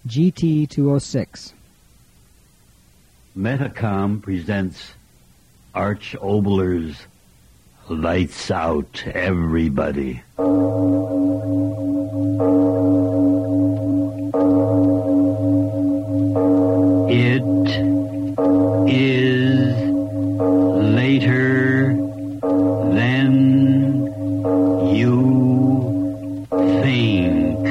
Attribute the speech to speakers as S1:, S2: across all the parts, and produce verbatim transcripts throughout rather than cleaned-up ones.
S1: G T two oh six.
S2: Metacom presents Arch Oboler's Lights Out, Everybody. It is later than you think.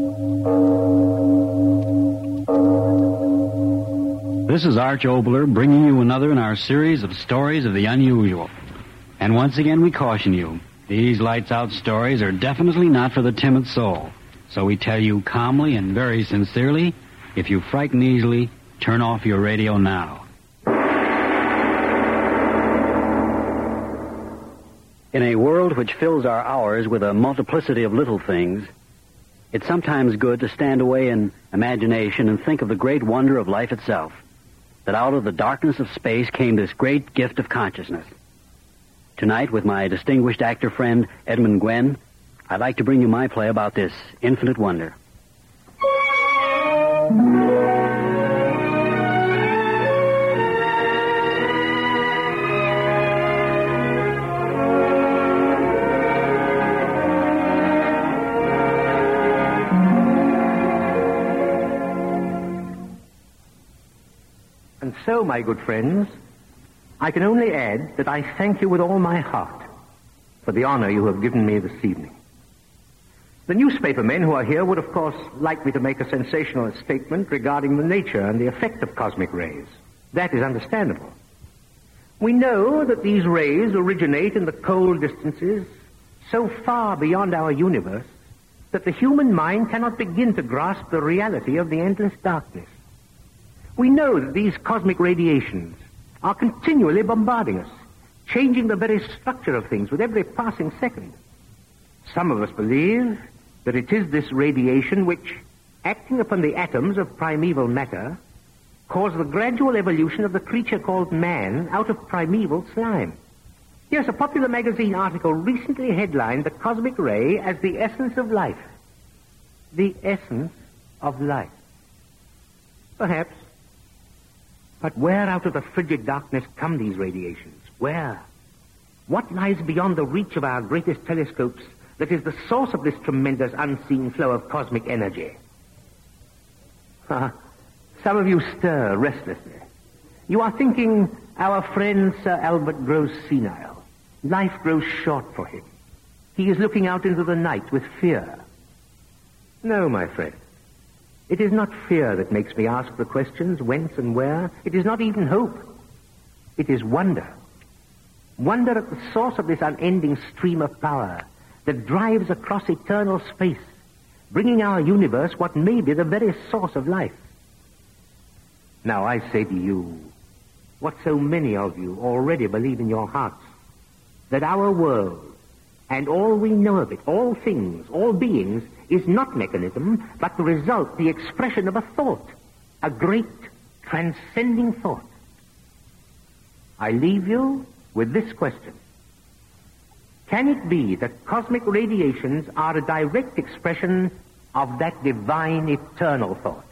S2: This is Arch Oboler bringing you another in our series of stories of the unusual. And once again we caution you, these lights out stories are definitely not for the timid soul. So we tell you calmly and very sincerely, if you frighten easily, turn off your radio now. In a world which fills our hours with a multiplicity of little things, it's sometimes good to stand away in imagination and think of the great wonder of life itself, that out of the darkness of space came this great gift of consciousness. Tonight, with my distinguished actor friend Edmund Gwenn, I'd like to bring you my play about this infinite wonder.
S3: And so, my good friends, I can only add that I thank you with all my heart for the honor you have given me this evening. The newspaper men who are here would, of course, like me to make a sensational statement regarding the nature and the effect of cosmic rays. That is understandable. We know that these rays originate in the cold distances so far beyond our universe that the human mind cannot begin to grasp the reality of the endless darkness. We know that these cosmic radiations are continually bombarding us, changing the very structure of things with every passing second. Some of us believe that it is this radiation which, acting upon the atoms of primeval matter, caused the gradual evolution of the creature called man out of primeval slime. Yes, a popular magazine article recently headlined the cosmic ray as the essence of life. The essence of life. Perhaps. But where out of the frigid darkness come these radiations? Where? What lies beyond the reach of our greatest telescopes that is the source of this tremendous unseen flow of cosmic energy? Uh, some of you stir restlessly. You are thinking, our friend Sir Albert grows senile. Life grows short for him. He is looking out into the night with fear. No, my friend. It is not fear that makes me ask the questions, whence and where. It is not even hope. It is wonder. Wonder at the source of this unending stream of power that drives across eternal space, bringing our universe what may be the very source of life. Now I say to you, what so many of you already believe in your hearts, that our world, and all we know of it, all things, all beings, is not mechanism, but the result, the expression of a thought, a great, transcending thought. I leave you with this question. Can it be that cosmic radiations are a direct expression of that divine, eternal thought?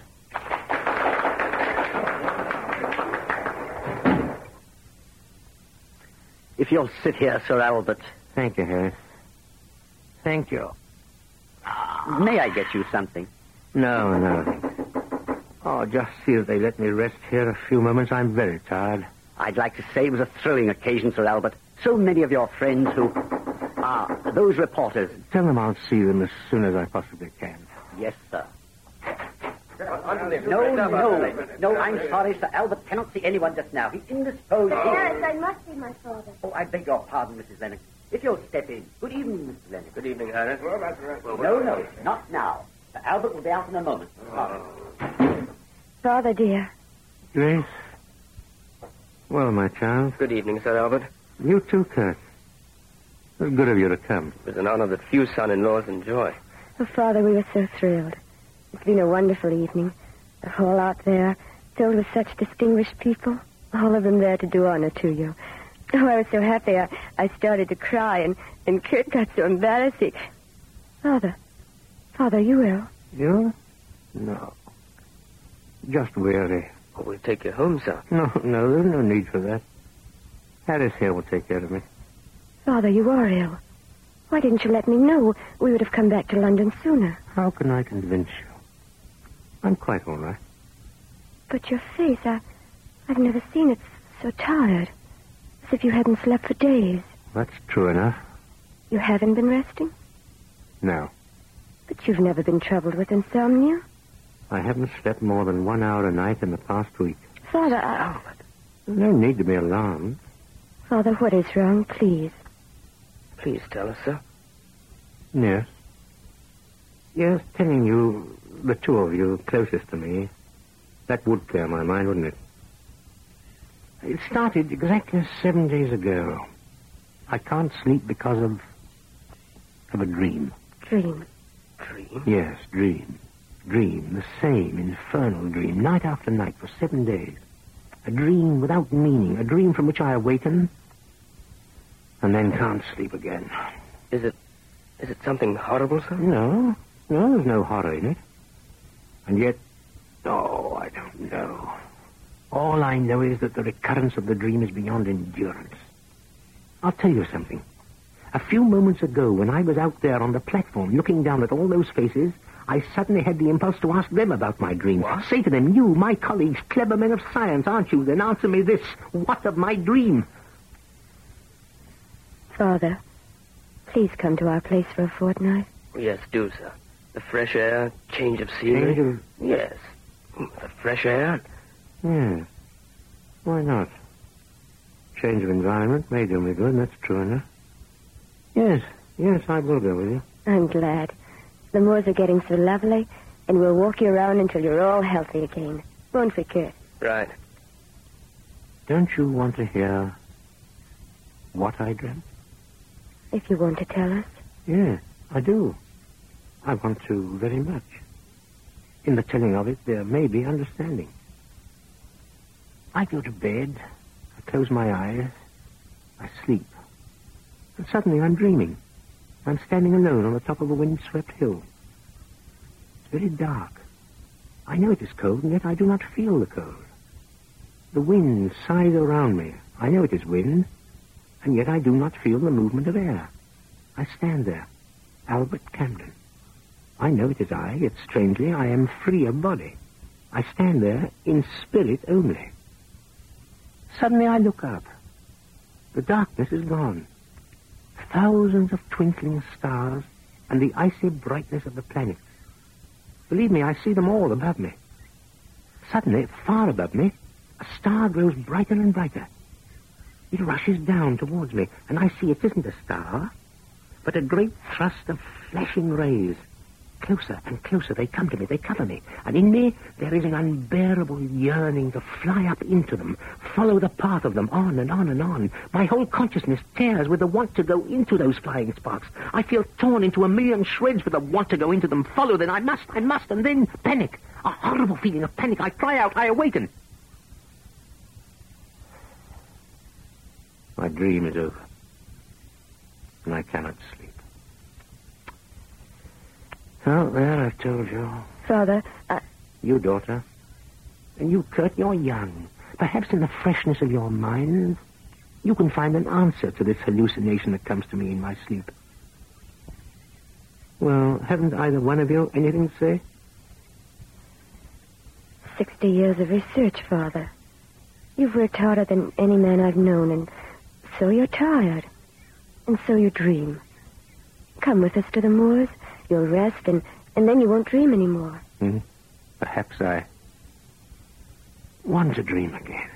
S4: If you'll sit here, Sir Albert.
S3: Thank you, Harris. Thank you.
S4: May I get you something?
S3: No, no. Oh, just see that they let me rest here a few moments. I'm very tired.
S4: I'd like to say it was a thrilling occasion, Sir Albert. So many of your friends who... Ah, those reporters.
S3: Tell them I'll see them as soon as I possibly can.
S4: Yes, sir. No, no. No, I'm sorry, Sir Albert cannot see anyone just now. He's indisposed.
S5: Yes, I must see my father.
S4: Oh, I beg your pardon, Missus Lennox. If you'll step in. Good evening, Mister Lennox.
S6: Good evening, Harris.
S4: No, no, not now. Sir Albert will be out in a moment.
S6: Oh.
S5: Father, dear.
S3: Grace? Well, my child.
S6: Good evening, Sir Albert.
S3: You too, Kurt. It was good of you to come.
S6: It was an honor that few son-in-laws enjoy.
S5: Oh, Father, we were so thrilled. It's been a wonderful evening. The hall out there, filled with such distinguished people. All of them there to do honor to you. Oh, I was so happy I, I started to cry, and, and Kurt got so embarrassing. Father, Father, are you ill?
S3: You? No. just weary.
S6: Oh, we'll take you home, sir.
S3: No, no, there's no need for that. Harris here will take care of me.
S5: Father, you are ill. Why didn't you let me know? We would have come back to London sooner.
S3: How can I convince you? I'm quite all right.
S5: But your face, I, I've never seen it so tired. As if you hadn't slept for days.
S3: That's true enough.
S5: You haven't been resting?
S3: No.
S5: But you've never been troubled with insomnia?
S3: I haven't slept more than one hour a night in the past week.
S5: Father, I...
S3: There's no need to be alarmed.
S5: Father, what is wrong, please?
S6: Please tell us, sir.
S3: Yes. Yes, telling you, the two of you closest to me, that would clear my mind, wouldn't it? It started exactly seven days ago. I can't sleep because of... of a dream.
S5: Dream?
S6: Dream?
S3: Yes, dream. Dream, the same infernal dream, night after night for seven days. A dream without meaning, a dream from which I awaken and then can't sleep again.
S6: Is it... is it something horrible, sir?
S3: No, no, there's no horror in it. And yet, oh, I don't know. All I know is that the recurrence of the dream is beyond endurance. I'll tell you something. A few moments ago, when I was out there on the platform looking down at all those faces, I suddenly had the impulse to ask them about my dream.
S6: What?
S3: Say to them, you, my colleagues, clever men of science, aren't you? Then answer me this. What of my dream?
S5: Father, please come to our place for a fortnight.
S6: Yes, do, sir. The fresh air, change of scenery.
S3: Change of...
S6: Yes. The fresh air.
S3: Yeah. Why not? Change of environment may do me good, that's true enough. Yes, yes, I will go with you.
S5: I'm glad. The moors are getting so lovely, and we'll walk you around until you're all healthy again. Won't we, Kurt?
S6: Right.
S3: Don't you want to hear what I dreamt?
S5: If you want to tell us.
S3: Yes, I do. I want to very much. In the telling of it, there may be understanding. I go to bed, I close my eyes, I sleep. And suddenly I'm dreaming. I'm standing alone on the top of a windswept hill. It's very dark. I know it is cold, and yet I do not feel the cold. The wind sighs around me. I know it is wind, and yet I do not feel the movement of air. I stand there, Albert Camden. I know it is I, yet strangely I am free of body. I stand there in spirit only. Suddenly I look up. The darkness is gone. Thousands of twinkling stars and the icy brightness of the planets. Believe me, I see them all above me. Suddenly, far above me, a star grows brighter and brighter. It rushes down towards me, and I see it isn't a star, but a great thrust of flashing rays. Closer and closer they come to me, they cover me, and in me there is an unbearable yearning to fly up into them, follow the path of them, on and on and on. My whole consciousness tears with the want to go into those flying sparks. I feel torn into a million shreds with the want to go into them, follow them, I must, I must, and then panic, a horrible feeling of panic. I cry out, I awaken. My dream is over, and I cannot sleep. Oh, there, I've told you.
S5: Father, I...
S3: You, daughter. And you, Kurt, you're young. Perhaps in the freshness of your mind, you can find an answer to this hallucination that comes to me in my sleep. Well, haven't either one of you anything to say?
S5: Sixty years of research, Father. You've worked harder than any man I've known, and so you're tired. And so you dream. Come with us to the moors. You'll rest, and, and then you won't dream anymore.
S3: Hmm. Perhaps I want to dream again.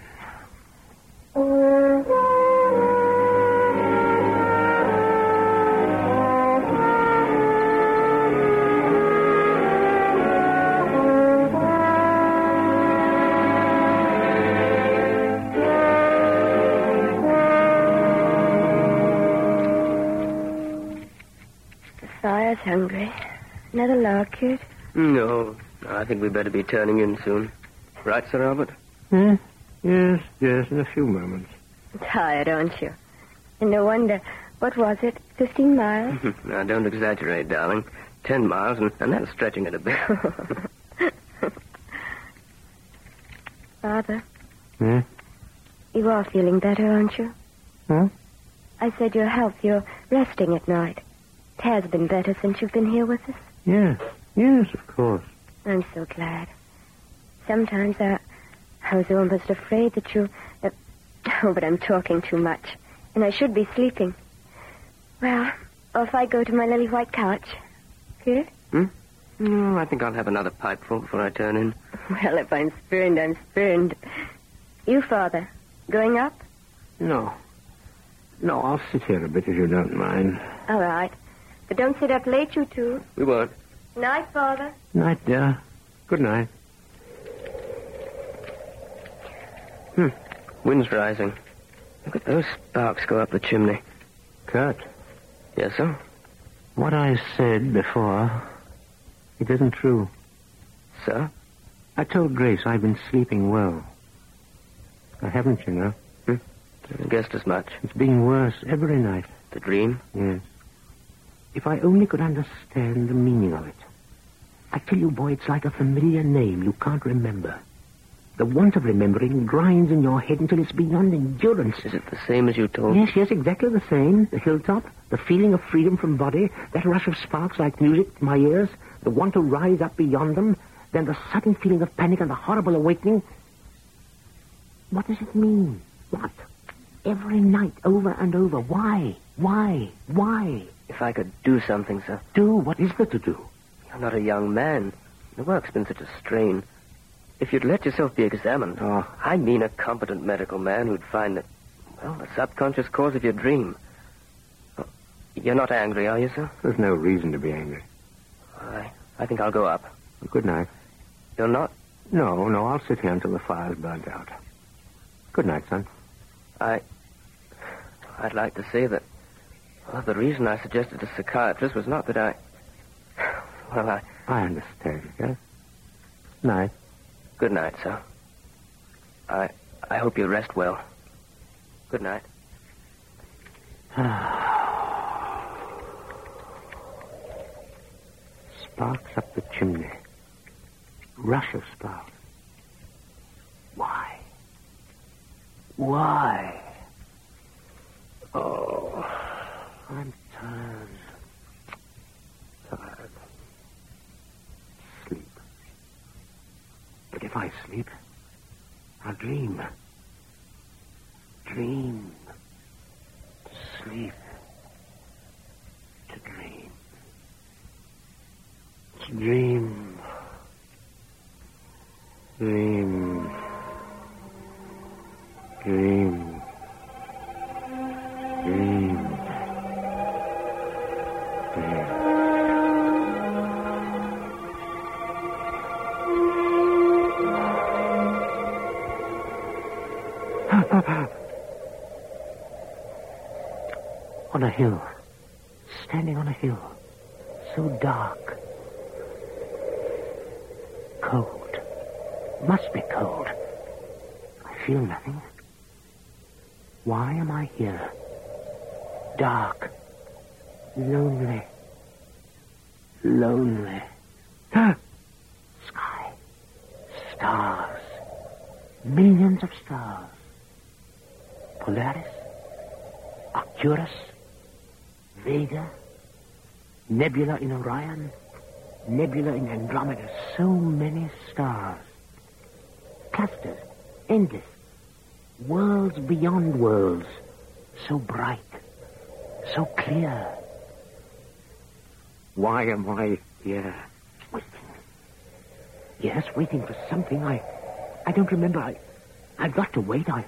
S5: Fire's hungry. Another log, Kurt?
S6: No, I think we'd better be turning in soon. Right, Sir Albert?
S3: Hmm? Yes, yes, in a few moments.
S5: Tired, aren't you? And no wonder. What was it? Fifteen miles?
S6: Now, don't exaggerate, darling. Ten miles, and, and that's stretching it a bit.
S5: Father.
S3: Yeah?
S5: You are feeling better, aren't you?
S3: Huh?
S5: I said your health, you're resting at night. It has been better since you've been here with us.
S3: Yes. Yes, of course.
S5: I'm so glad. Sometimes I, I was almost afraid that you... Uh, oh, but I'm talking too much. And I should be sleeping. Well, off I go to my lily white couch. Good?
S6: Hmm? No, I think I'll have another pipeful before I turn in.
S5: Well, if I'm spurned, I'm spurned. You, Father, going up?
S3: No. No, I'll sit here a bit if you don't mind.
S5: All right. But don't sit up late, you two.
S6: We won't.
S5: Night, Father.
S3: Night, dear. Good night.
S6: Hmm. Wind's rising. Look at those sparks go up the chimney.
S3: Kurt.
S6: Yes, sir?
S3: What I said before, it isn't true.
S6: Sir?
S3: I told Grace I've been sleeping well. I haven't, you know.
S6: Hmm. I guessed as much.
S3: It's being worse every night.
S6: The dream?
S3: Yes. If I only could understand the meaning of it. I tell you, boy, it's like a familiar name you can't remember. The want of remembering grinds in your head until it's beyond endurance.
S6: Is it the same as you told?
S3: Yes, yes, exactly the same. The hilltop, the feeling of freedom from body, that rush of sparks like music to my ears, the want to rise up beyond them, then the sudden feeling of panic and the horrible awakening. What does it mean? What? Every night, over and over. Why? Why? Why?
S6: If I could do something, sir.
S3: Do? What is there to do?
S6: You're not a young man. The work's been such a strain. If you'd let yourself be examined,
S3: Oh.
S6: I mean a competent medical man who'd find that, well, the subconscious cause of your dream. Oh, you're not angry, are you, sir?
S3: There's no reason to be angry.
S6: I, I think I'll go up.
S3: Good night.
S6: You're not?
S3: No, no, I'll sit here until the fire's burnt out. Good night, son.
S6: I... I'd like to say that, well, the reason I suggested a psychiatrist was not that I... Well, I...
S3: I understand, yes? Night.
S6: Good night, sir. I... I hope you rest well. Good night.
S3: Sparks up the chimney. Rush of sparks. Why? Why? Oh, I'm tired. Tired. Sleep. But if I sleep, I'll dream. Dream. To sleep. To dream. To dream. Dream. Dream. Dream. Dream. On a hill. Standing on a hill. So dark. Cold. Must be cold. I feel nothing. Why am I here? Dark. Lonely. Lonely. Sky. Stars. Millions of stars. Polaris. Arcturus. Vega. Nebula in Orion. Nebula in Andromeda. So many stars. Clusters. Endless. Worlds beyond worlds. So bright. So clear. Why am I here? Waiting. Yes, waiting for something. I I don't remember. I, I've got to wait. I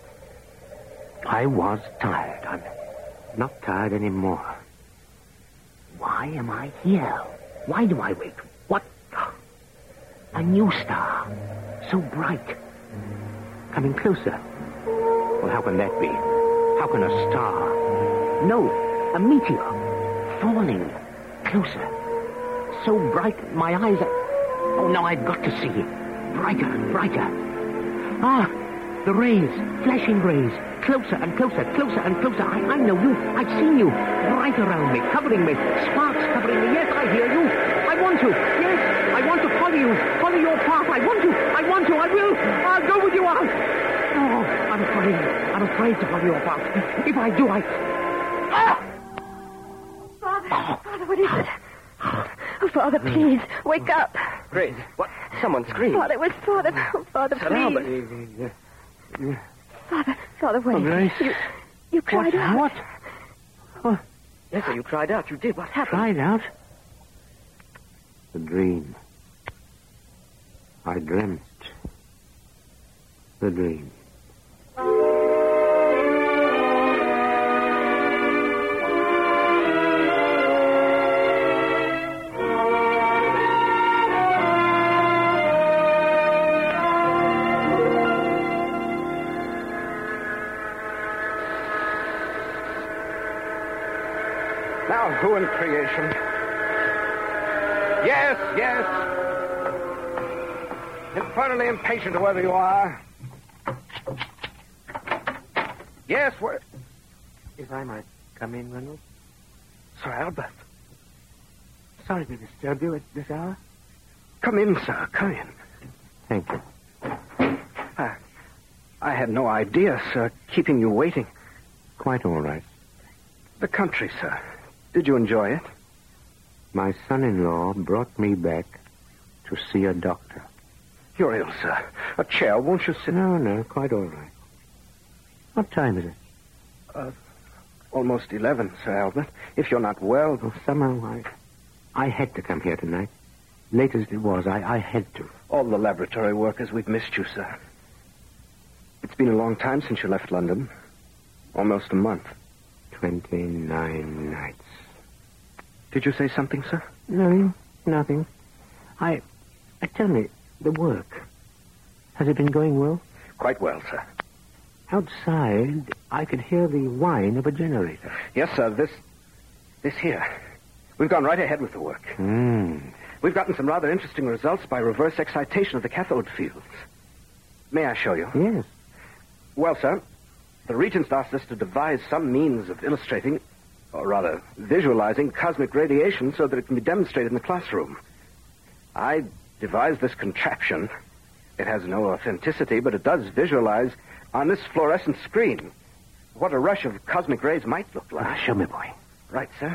S3: I was tired. I'm not tired anymore. Why am I here? Why do I wait? What? A new star. So bright. Coming closer. Well, how can that be? How can a star? No, a meteor. Falling. Closer. So bright, my eyes are... Oh, now I've got to see it. Brighter and brighter. Ah, the rays. Flashing rays. Closer and closer, closer and closer. I, I know you. I've seen you. Bright around me, covering me. Sparks covering me. Yes, I hear you. I want to. Yes, I want to follow you. Follow your path. out. I want to. I want to. I will. I'll go with you out. Oh, I'm afraid. I'm afraid to follow you about. If I do, I... Ah!
S5: Father, Father, what is it? Oh, Father, please, wake up.
S6: Grace, what? Someone screamed.
S5: Father, it was Father. Oh, Father,
S6: Sir
S5: please.
S6: Albert.
S5: Father, Father, wait.
S3: Oh, Grace.
S5: You, you cried
S3: what?
S5: out.
S3: What? What?
S6: Yes, sir, you cried out. You did. What happened?
S3: Cried out? The dream. I dreamt. The dream.
S7: Now, who in creation? Yes, yes. Infernally impatient of whether you are. Yes, where...
S3: If I might come in, Reynolds?
S7: Sir Albert.
S3: Sorry to disturb you at this hour.
S7: Come in, sir. Come in.
S3: Thank you.
S7: I, I had no idea, sir, keeping you waiting.
S3: Quite all right.
S7: The country, sir. Did you enjoy it?
S3: My son-in-law brought me back to see a doctor.
S7: You're ill, sir. A chair. Won't you sit?
S3: No, no, quite all right. What time is it?
S7: Uh, almost eleven, Sir Albert. If you're not well...
S3: Oh, somehow I... I had to come here tonight. Late as it was, I, I had to.
S7: All the laboratory workers, we've missed you, sir. It's been a long time since you left London. Almost a month.
S3: Twenty-nine nights.
S7: Did you say something, sir?
S3: No, nothing. I... Uh, tell me, the work. Has it been going well?
S7: Quite well, sir.
S3: Outside, I could hear the whine of a generator.
S7: Yes, sir. This... This here. We've gone right ahead with the work.
S3: Hmm.
S7: We've gotten some rather interesting results by reverse excitation of the cathode fields. May I show you?
S3: Yes.
S7: Well, sir, the Regents asked us to devise some means of illustrating, or rather, visualizing cosmic radiation so that it can be demonstrated in the classroom. I devised this contraption. It has no authenticity, but it does visualize on this fluorescent screen what a rush of cosmic rays might look like.
S3: Ah, show me, boy.
S7: Right, sir.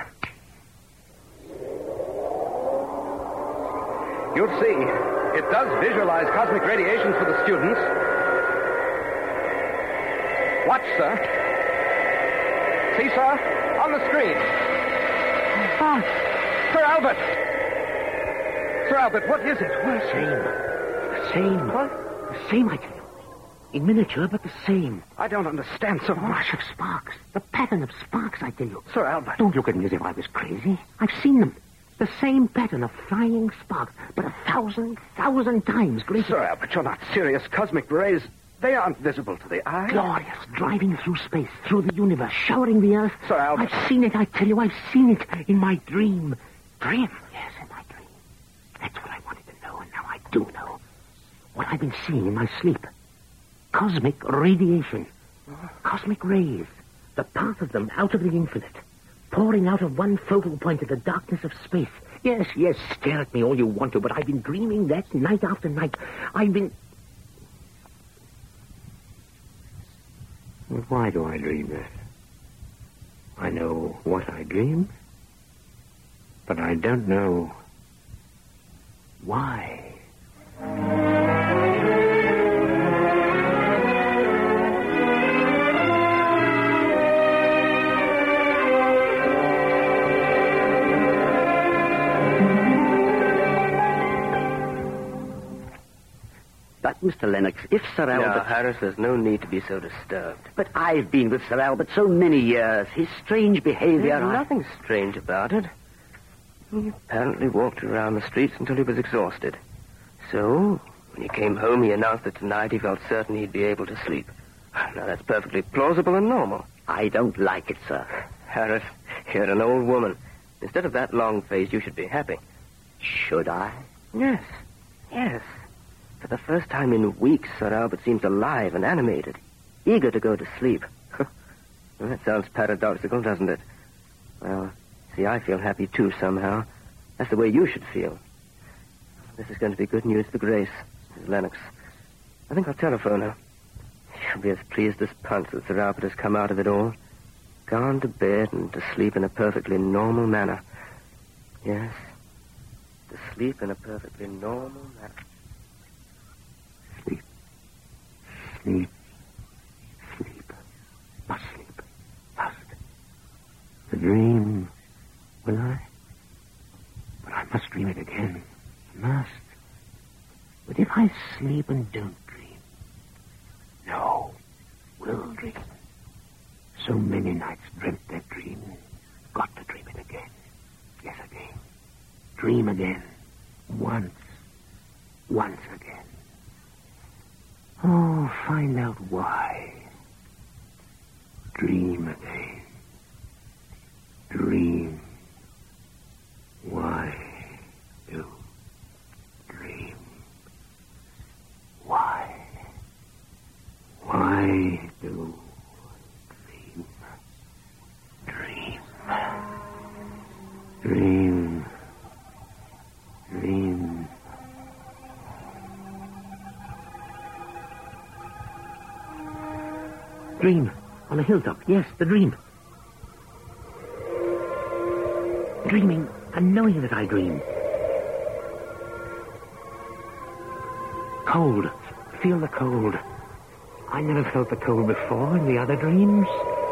S7: You'll see. It does visualize cosmic radiation for the students. Watch, sir. See, sir? On the screen. Ah, Sir Albert. Sir Albert, what is it? What?
S3: Same. The same.
S7: What?
S3: The same, I tell you. In miniature, but the same.
S7: I don't understand, sir.
S3: The rush of sparks. The pattern of sparks, I tell you.
S7: Sir Albert.
S3: Don't look at me as if I was crazy. I've seen them. The same pattern of flying sparks, but a thousand, thousand times greater.
S7: Sir Albert, you're not serious. Cosmic rays, they aren't visible to the eye.
S3: Glorious, driving through space, through the universe, showering the earth.
S7: Sir Albert.
S3: I've seen it, I tell you. I've seen it in my dream. Dream? Yes, in my dream. That's what I wanted to know, and now I do know. What I've been seeing in my sleep. Cosmic radiation. Cosmic rays. The path of them out of the infinite. Pouring out of one focal point in the darkness of space. Yes, yes, stare at me all you want to, but I've been dreaming that night after night. I've been... Well, why do I dream that? I know what I dream, but I don't know why.
S4: But, Mister Lennox, if Sir Albert...
S6: Now, Harris, there's no need to be so disturbed.
S4: But I've been with Sir Albert so many years. His strange behavior...
S6: There's
S4: I...
S6: nothing strange about it. He apparently walked around the streets until he was exhausted. So, when he came home, he announced that tonight he felt certain he'd be able to sleep. Now, that's perfectly plausible and normal.
S4: I don't like it, sir.
S6: Harris, you're an old woman. Instead of that long face, you should be happy.
S4: Should I?
S6: Yes, yes. For the first time in weeks, Sir Albert seems alive and animated, eager to go to sleep. Well, that sounds paradoxical, doesn't it? Well, see, I feel happy, too, somehow. That's the way you should feel. This is going to be good news for Grace, Missus Lennox. I think I'll telephone her. She'll be as pleased as Punch that Sir Albert has come out of it all. Gone to bed and to sleep in a perfectly normal manner. Yes, to sleep in a perfectly normal manner.
S3: Sleep. Sleep. Sleep. Must sleep. Must. The dream. Will I? But I must dream it again. Must. But if I sleep and don't dream. No. Will dream. So many nights dreamt that dream. Got to dream it again. Yes, again. Dream again. Once. Once again. Oh, find out why. Dream again. Dream. Why do dream? Why? Why do dream? Dream. Dream. Dream. Dream. On a hilltop. Yes, the dream. Dreaming and knowing that I dream. Cold. Feel the cold. I never felt the cold before in the other dreams.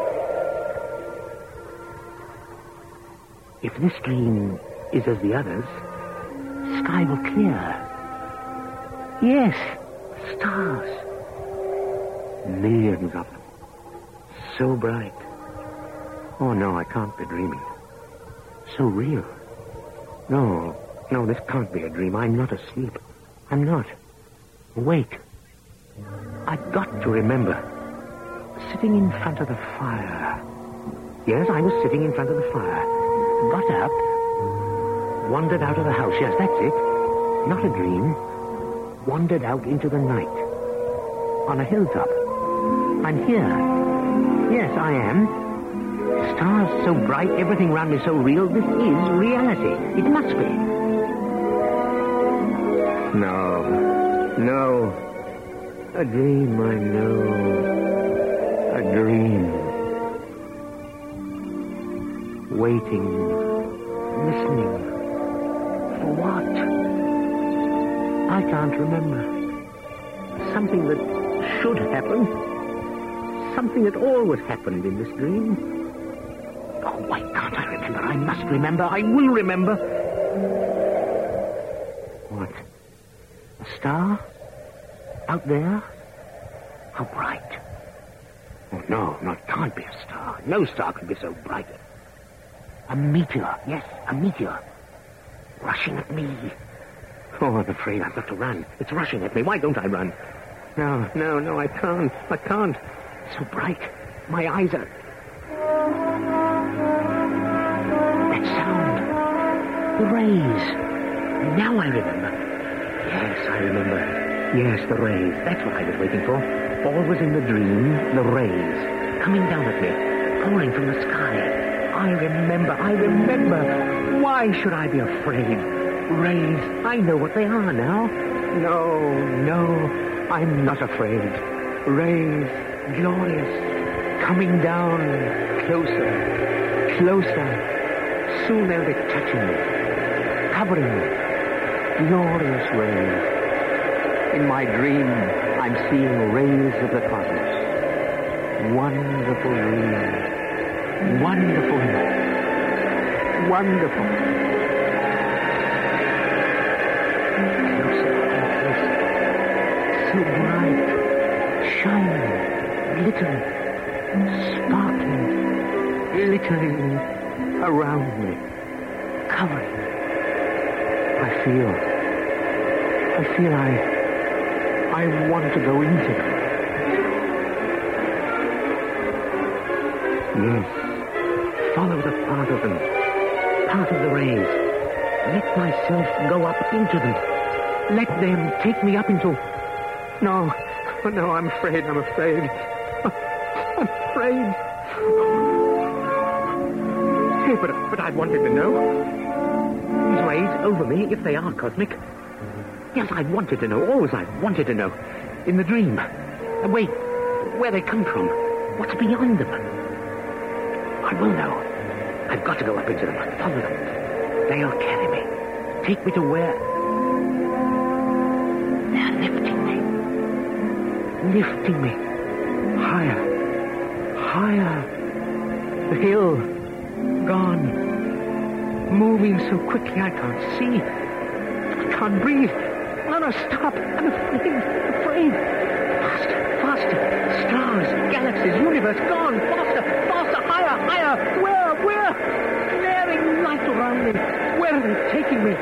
S3: If this dream is as the others, sky will clear. Yes, stars. Millions of them. So bright. Oh, no, I can't be dreaming. So real. No, no, this can't be a dream. I'm not asleep. I'm not. Awake. I've got to remember. Sitting in front of the fire. Yes, I was sitting in front of the fire. Got up. Wandered out of the house. Yes, that's it. Not a dream. Wandered out into the night. On a hilltop. I'm here. Yes, I am. Stars so bright, everything around me so real. This is reality. It must be. No. No. A dream, I know. A dream. Waiting. Listening. For what? I can't remember. Something that should happen. Something that always happened in this dream. Oh, why can't I remember? I must remember. I will remember. What? A star? Out there? How bright. Oh, no, no, it can't be a star. No star can be so bright. A meteor. Yes, a meteor. Rushing at me. Oh, I'm afraid I've got to run. It's rushing at me. Why don't I run? No, no, no, I can't. I can't. So bright. My eyes are... That sound. The rays. Now I remember. Yes, I remember. Yes, the rays. That's what I was waiting for. Always in the dream, the rays. Coming down at me. Pouring from the sky. I remember. I remember. Why should I be afraid? Rays. I know what they are now. No, no. I'm not afraid. Rays. Glorious. Coming down. Closer. Closer. Soon they'll be touching me. Covering me. Glorious rays. In my dream, I'm seeing rays of the cosmos. Wonderful dream. Wonderful. Wonderful. Closer and closer. So bright. Shining. Glittering, sparkling, glittering around me, covering me. I feel, I feel I, I want to go into them. Yes, follow the path of them, path of the rays. Let myself go up into them. Let them take me up into... No, oh, no, I'm afraid, I'm afraid. I'm afraid. Hey, but, but I wanted to know. These rays over me, if they are cosmic, Yes, I wanted to know. Always I wanted to know. In the dream. And wait, where they come from. What's beyond them. I will know. I've got to go up into them. Follow them. They'll carry me. Take me to where... They're lifting me. Lifting me. Higher. Higher. The hill. Gone. Moving so quickly I can't see. I can't breathe. Anna, stop. I'm afraid. Afraid. Faster. Faster. Stars. Galaxies. Universe. Gone. Faster. Faster. Higher. Higher. Where? Where? Glaring light around me. Where are they taking me?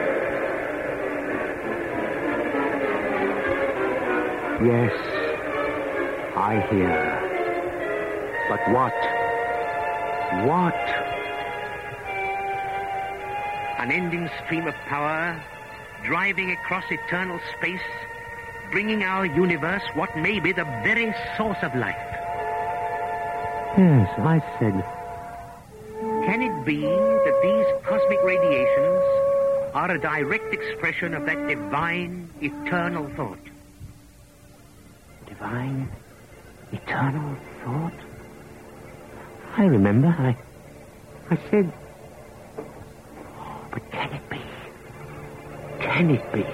S3: Yes. I hear. But what? What? Unending stream of power, driving across eternal space, bringing our universe what may be the very source of life. Yes, I said. Can it be that these cosmic radiations are a direct expression of that divine, eternal thought? Divine, eternal thought? I remember. I, I said... But can it be? Can it be?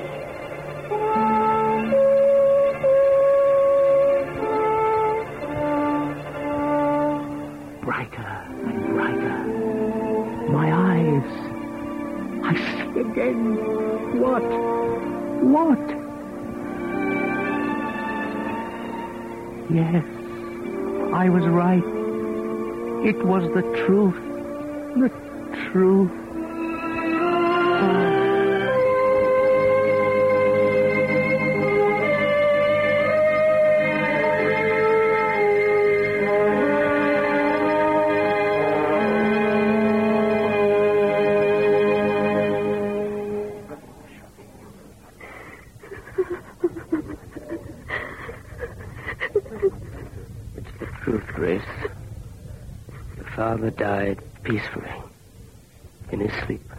S3: Brighter and brighter. My eyes. I see again. What? What? Yes, I was right. It was the truth. The truth.
S6: Father died peacefully in his sleep.